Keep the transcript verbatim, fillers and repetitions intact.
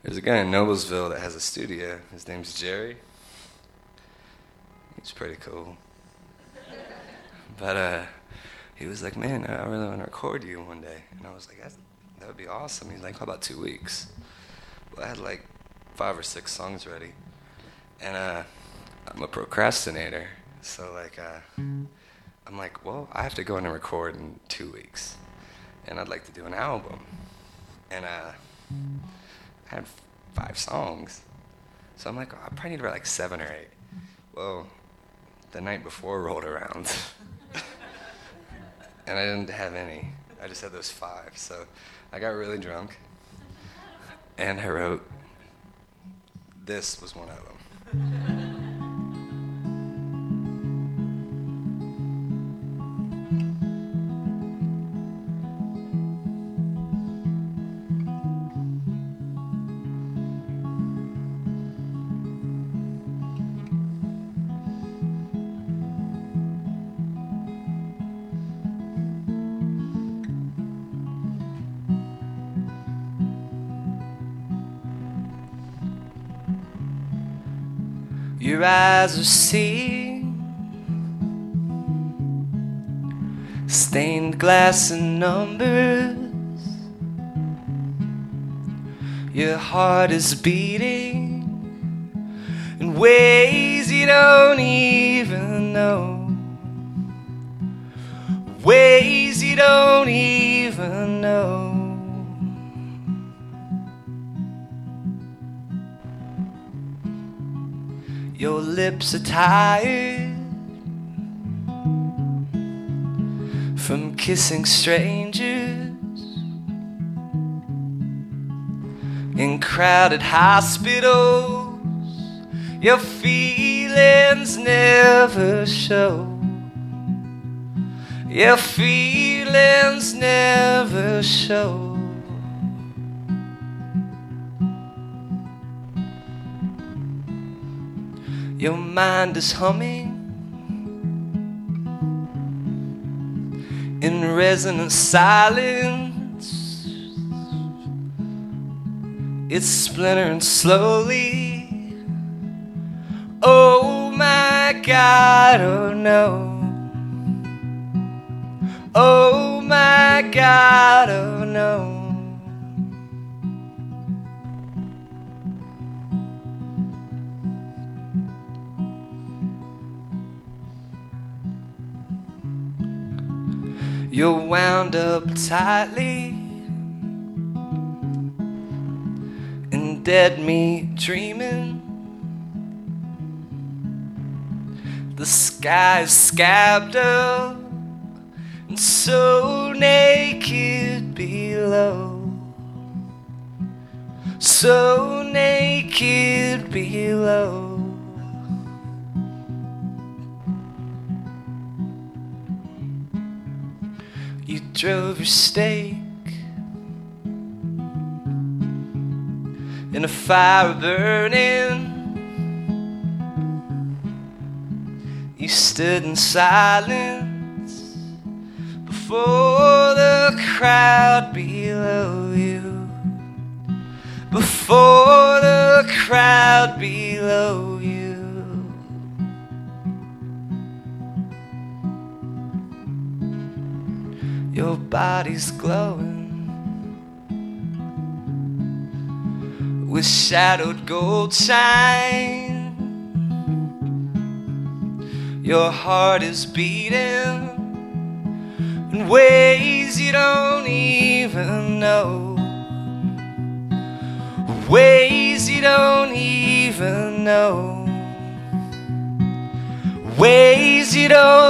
There's a guy in Noblesville that has a studio. His name's Jerry. He's pretty cool. But uh, he was like, man, I really want to record you one day. And I was like, That's, that would be awesome. He's like, how about two weeks? Well, I had like five or six songs ready. And uh, I'm a procrastinator. So like, uh, I'm like, well, I have to go in and record in two weeks. And I'd like to do an album. And uh, I had five songs. So I'm like, oh, I probably need to write like seven or eight. Well, the night before rolled around. And I didn't have any. I just had those five. So I got really drunk. And I wrote, this was one of them. Your eyes are seeing stained glass and numbers. Your heart is beating in ways you don't even know. Ways you don't even know. Your lips are tired from kissing strangers in crowded hospitals. Your feelings never show. Your feelings never show. Your mind is humming in resonant silence. It's splintering slowly. Oh my God, oh no. Oh my God, oh no. You're wound up tightly in dead meat dreaming. The sky is scabbed up and so naked below. So naked below. You drove your stake in a fire burning. You stood in silence before the crowd below you. Before the crowd below you. Your body's glowing with shadowed gold shine. Your heart is beating in ways you don't even know. Ways you don't even know. Ways you don't